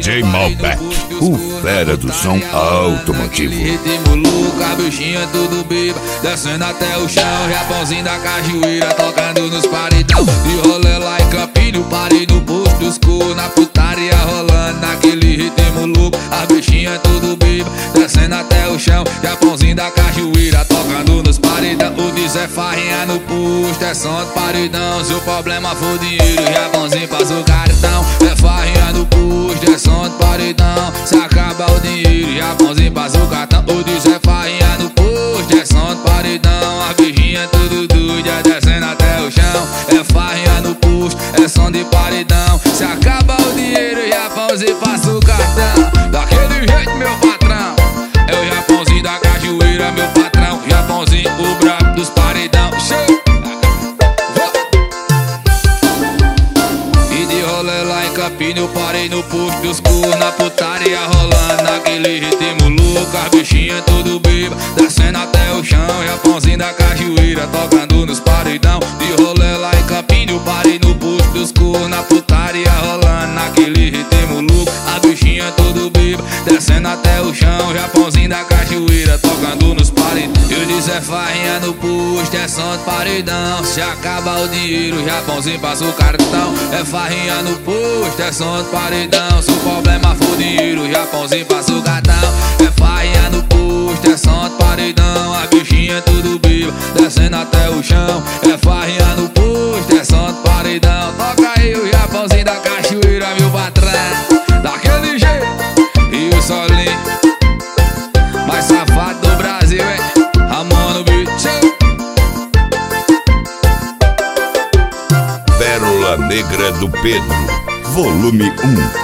DJ Malbec, o fera do som automotivo. Ritmo louco, a bichinha tudo beba, descendo até o chão. Japãozinho da cajueira, tocando nos paredão. De rolê lá em Campinho, parei no posto dos cor, na putaria rolando naquele ritmo louco. A bichinha tudo beba, descendo até o chão. Japãozinho da cajueira, tocando nos paredão. O Diz é farrinha no posto, é som de paredão. Se o problema for dinheiro, Japãozinho passa o cartão. É farrinha no posto, é som de paredão. Se acaba o dinheiro, Japãozinho passa o cartão. O Diz é farrinha no posto, é som de paredão. A bichinha tudo doida, descendo até o chão. É farrinha no posto, é som de paredão. Se acaba o dinheiro, Japãozinho passa o cartão. Daquele jeito, meu patrão. É o Japãozinho da cajueira, meu patrão. Japãozinho, o brabo dos paredão. E de rolê lá em Campinho, eu parei no posto dos cor, na putaria rolando naquele ritmo louco. As bichinhas tudo beba, descendo até o chão. Japãozinho da cajueira, tocando nos paredão. De rolê lá em Campinho, eu parei no posto dos cor, na putaria rolando naquele ritmo louco. As bichinhas tudo beba, descendo até o chão. Japãozinho da cajueira, tocando nos paredão. Eu disse é farrinha no posto, é som de paredão. Se acaba o dinheiro, Japãozinho passa o cartão. É farrinha no posto, é som de paredão. Se o problema for dinheiro, Japãozinho passa o cartão. É farrinha no posto, é som de paredão. A bichinha tudo beba, descendo até o chão. É farrinha no posto, é som de paredão. Toca aí o Japãozinho da cachoeira, meu patrão. Daquele jeito, e o solinho mais safado do Brasil, hein? Ramon no beat. Pérola Negra do Pedro, volume 1.